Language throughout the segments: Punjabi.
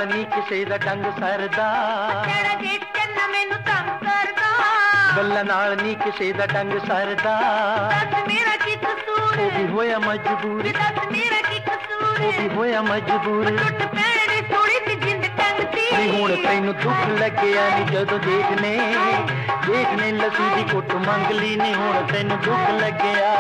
ਨਾਲ ਨੀ ਕਿਸੇ ਦਾ ਡੰਗ ਸਰਦਾ, ਤੇਰਾ ਜੇਠ ਚੰਨਾ ਮੈਨੂੰ ਤੰਗ ਕਰਦਾ, ਗੱਲਾਂ ਨਾਲ ਨੀ ਕਿਸੇ ਦਾ ਡੰਗ ਸਰਦਾ। ਦੱਸ ਮੇਰਾ ਕੀ ਕਸੂਰ, ਉਹ ਵੀ ਹੋਇਆ ਮਜਬੂਰ, ਦੱਸ ਮੇਰਾ ਕੀ ਕਸੂਰ, ਉਹ ਵੀ ਹੋਇਆ ਮਜਬੂਰ। ਟੁੱਟ ਪੈਣੇ ਥੋੜੀ ਦੀ ਜਿੰਦ ਟੰਗਦੀ, ਨੀ ਹੁਣ ਤੈਨੂੰ ਦੁੱਖ ਲੱਗਿਆ ਨੀ ਜਦੋਂ ਜੇਠ ਨੇ ਲੱਸੀ ਦੀ ਘੁੱਟ ਮੰਗ ਲਈ। ਨੀ ਹੁਣ ਤੈਨੂੰ ਦੁੱਖ ਲੱਗਿਆ।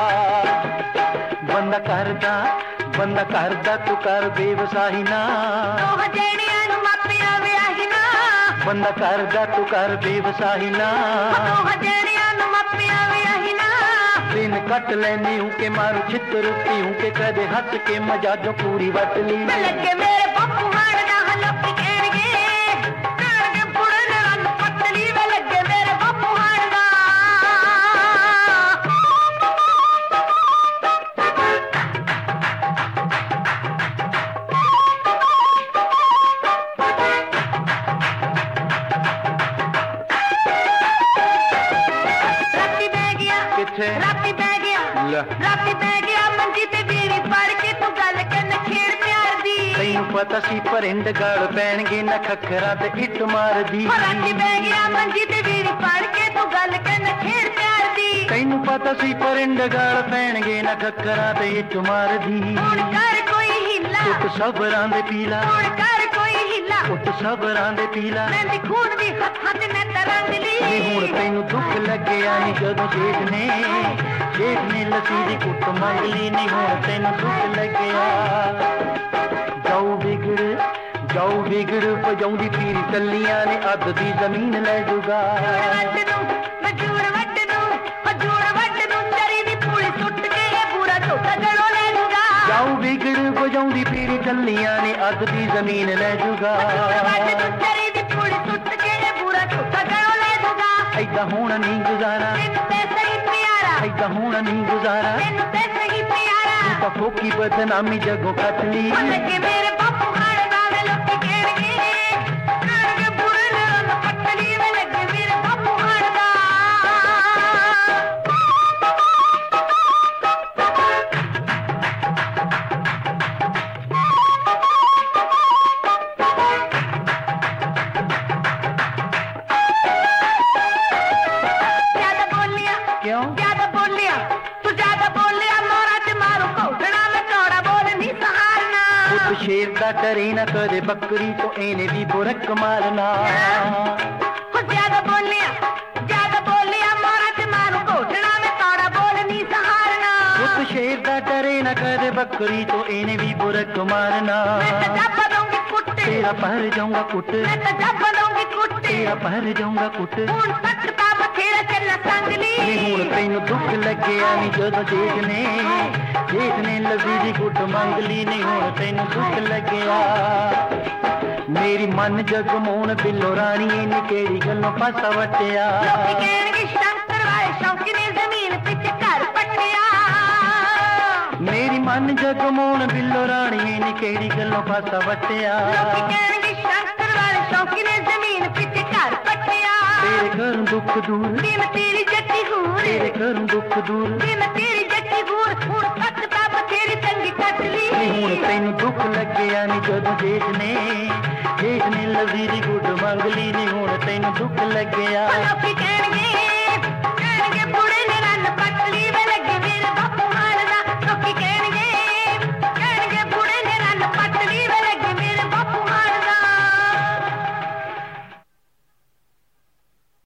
ਬੰਦਾ ਕਰਦਾ ਤੂੰ ਕਰ ਬੇਵਸਾਹੀ ਨਾ, ਦੋਹਾਂ ਜਣਿਆਂ ਨੂੰ ਮਾਪਿਆਂ ਵਿਆਹੀ ਨਾ। ਬੰਦਾ ਕਰਦਾ ਤੂੰ ਕਰ ਬੇਵਸਾਹੀ ਨਾ, ਦੋਹਾਂ ਜਣਿਆਂ ਨੂੰ ਮਾਪਿਆਂ ਵਿਆਹੀ ਨਾ। ਦਿਨ ਕੱਟ ਲੈਨੀ ਹੂੰ ਕਿ ਮਾਰੂ ਛਿੱਤਰ ਉੱਤੀ ਹੂੰ ਕਿ ਕਦੇ ਹੱਸ ਕੇ ਮਜਾ ਜੋ ਪੂਰੀ ਵੱਟ ਲਈ। ਮੈਂ ਲੱਗੇ ਮੇਰੇ ਬਾਪੂ ਹਾਣ ਦਾ ਲੋਕੀ ਕਹਿਣਗੇ ਬੁੜੇ ਰੰਨ ਪਤਲੀ। ਮੈਂ ਲੱਗੇ ਮੇਰੇ ਬਾਪੂ ਹਾਣ ਦਾ। ਰਾਤੀ ਬਹਿ ਗਿਆ ਮੰਜੀ ਤੇ ਬੀੜੀ ਫੜ ਕੇ ਤੂੰ ਗੱਲ ਕਰਨ ਖੇੜ ਪਿਆਰ ਦੀ। ਤੈਨੂੰ ਪਤਾ ਸੀ ਪਰਿੰਡ ਗਾਲ ਪੈਣਗੇ ਨਾ ਖੱਖਰਾਂ ਤੇ ਇੱਟ ਮਾਰਦੀ। ਰਾਤੀ ਬਹਿ ਗਿਆ ਮੰਜੀ ਤੇ ਬੀੜੀ ਫੜ ਕੇ ਤੂੰ ਗੱਲ ਕਰਨ ਖੇੜ ਪਿਆਰ ਦੀ। ਤੈਨੂੰ ਪਤਾ ਸੀ ਪਰਿੰਡ ਗਾਲ ਪੈਣਗੇ ਨਾ ਖੱਖਰਾਂ ਤੇ ਇੱਟ ਮਾਰਦੀ। ਹੁਣ ਕਰ ਕੋਈ ਹਿੱਲਾ, ਉੱਠ ਸਬਰਾਂ ਦੇ ਪੀਲਾ, ਹੁਣ ਕਰ ਕੋਈ ਹਿੱਲਾ, ਉੱਠ ਸਬਰਾਂ ਦੇ ਪੀਲਾ। ਮੈਂ ਦੀ ਖੂਨ ਦੀ ਹੱਥਾਂ ਤੇ ਮੈਂ ਤਰੰਗ ਲਈ। ਨੀ ਹੁਣ ਤੈਨੂੰ ਦੁੱਖ ਲੱਗਿਆ ਨੀ ਜਦੋਂ ਜੇਠ ਨੇ ਲੱਸੀ ਦੀ ਘੁੱਟ ਮੰਗ ਲਈ। ਨੀ ਹੁਣ ਤੈਨੂੰ ਦੁੱਖ ਲੱਗਿਆ। ਜਾਊ ਵਿਗੜ ਪਜਾਉਂਦੀ ਪੀਰੀ ਟੱਲੀਆਂ ਨੇ ਅੱਧ ਦੀ ਜ਼ਮੀਨ ਲੈ ਜੂਗਾ। ਜੂੜ ਵੱਟ ਨੂੰ ਤੇਰੀ ਦੀ ਪੂਰੀ ਸੁੱਟ ਕੇ ਇਹ ਪੂਰਾ ਝੋਟਾ ਜੜੋਂ ਲੈ ਜੂਗਾ। ਜਾਊ ਵਿਗੜ ਪਜਾਉਂਦੀ ਪੀਰੀ ਟੱਲੀਆਂ ਨੇ ਅੱਧ ਦੀ ਜ਼ਮੀਨ ਲੈ ਜੂਗਾ। ਤੇਰੀ ਦੀ ਪੂਰੀ ਸੁੱਟ ਕੇ ਇਹ ਪੂਰਾ ਝੋਟਾ ਜੜੋਂ ਲੈ ਜੂਗਾ। ਐਦਾਂ ਹੋਣਾ ਨਹੀਂ ਗੁਜ਼ਾਰਾ, ਤੈਨੂੰ ਪੈਸਾ ਹੀ ਪਿਆਰਾ, ਐਦਾਂ ਹੋਣਾ ਨਹੀਂ ਗੁਜ਼ਾਰਾ। ਤੈਨੂੰ ਪੈਸਾ ਹੀ ਪਿਆਰਾ। ਤਾਂ ਫੋਕੀ ਬਦਨਾਮੀ ਜਗੋਂ ਕੱਟ ਲਈ। ਲੱਗੇ ਮੇਰੇ ਬਾਪੂ ਹਾਣ ਦਾ ਵੇ ਲੋਕੀ ਕਹਿਣਗੇ ਬੁੜੇ ਰੰਨ ਪਤਲੀ। ਵੇ ਲੱਗੇ ਮੇਰੇ ਬਾਪੂ ਹਾਣ ਦਾ। ਜ਼ਿਆਦਾ ਬੋਲਿਆ ਤੂੰ ਜ਼ਿਆਦਾ ਬੋਲਿਆ ਮੋਰਾ ਤੇ ਮਾਰੂ ਘੋਟਣਾ ਮੈਂ ਚੌੜਾ ਬੋਲ ਨਹੀਂ ਸਹਾਰਨਾ। ਖੁਦ ਸ਼ੇਰ ਦਾ ਡਰੇ ਨਾ ਕਦੇ ਬੱਕਰੀ ਤੋਂ ਇਹਨੇ ਵੀ ਬੁਰਕ ਮਾਰਨਾ। ਜ਼ਿਆਦਾ ਬੋਲਿਆ ਮੋਰਾ ਤੇ ਮਾਰੂ ਘੋਟਣਾ ਮੈਂ ਚੌੜਾ ਬੋਲ ਨਹੀਂ ਸਹਾਰਨਾ। ਖੁਦ ਸ਼ੇਰ ਦਾ ਡਰੇ ਨਾ ਕਦੇ ਬੱਕਰੀ ਤੋਂ ਇਹਨੇ ਵੀ ਬੁਰਕ ਮਾਰਨਾ। ਮੈਂ ਤਾਂ ਜੱਬ ਦਊਂਗੀ ਕੁੱਟ, ਤੇਰਾ ਪਰ ਜਾਊਂਗਾ ਕੁੱਟ, ਮੈਂ ਤਾਂ ਜੱਬ ਦਊਂਗੀ ਕੁੱਟ, ਤੇਰਾ ਪਰ ਜਾਊਂਗਾ ਕੁੱਟ। ਹੁਣ ਤੱਕ ਤਾਂ ਬਥੇਰਾ ਚੱਲਾ ਸੰਗ ਲਈ। ਨੀ ਹੁਣ ਤੈਨੂੰ ਦੁੱਖ ਲੱਗਿਆ ਨੀ ਜਦੋਂ ਜੇਠ ਨੇ ਲੱਸੀ ਦੀ ਘੁੱਟ ਮੰਗ ਲਈ। ਨੀ ਹੁਣ ਤੈਨੂੰ ਦੁੱਖ ਲੱਗਿਆ। ਮੇਰੀ ਮਨ ਜਗਮੋਹਨ ਬਿੱਲੋ ਰਾਣੀ ਨੇ ਕਿਹੜੀ ਗੱਲੋਂ ਪਾਸਾ ਵਟਿਆ। ਲੋਕੀ ਕਹਿਣਗੇ ਸ਼ੰਕਰ ਵਾਲੇ ਸ਼ੌਕੀ ਨੇ ਜ਼ਮੀਨ ਪਿੱਛੇ ਘਰ ਪੱਟਿਆ। ਮੇਰੀ ਮਨ ਜਗਮੋਹਨ ਬਿੱਲੋ ਰਾਣੀ ਨੇ ਕਿਹੜੀ ਗੱਲੋਂ ਪਾਸਾ ਵਟਿਆ। ਲੋਕੀ ਕਹਿਣਗੇ ਸ਼ੰਕਰ ਵਾਲੇ ਸ਼ੌਕੀ ਨੇ ਜ਼ਮੀਨ ਪਿੱਛੇ ਘਰ ਪੱਟਿਆ। ਤੇਰੇ ਘਰੋਂ ਦੁੱਖ ਦੂਰ, ਮੈਂ ਤੇਰੀ ਜੱਟੀ ਹੂਰ, ਤੇਰੇ ਘਰੋਂ ਦੁੱਖ ਦੂਰ। ਮੈਂ ਤੇਰੀ ਜੱਟੀ ਹੂਰ। ਹੁਣ ਤੱਕ ਤਾਂ ਬਥੇਰੀ ਤੰਗੀ ਕੱਟ ਲਈ। ਨੀ ਹੁਣ ਤੈਨੂੰ ਦੁੱਖ ਲੱਗਿਆ ਨੀ ਜਦੋਂ ਜੇਠ ਨੇ ਲੱਸੀ ਦੀ ਘੁੱਟ ਮੰਗ ਲਈ। ਨੀ ਹੁਣ ਤੈਨੂੰ ਦੁੱਖ ਲੱਗਿਆ। ਲੋਕੀ ਕਹਿਣਗੇ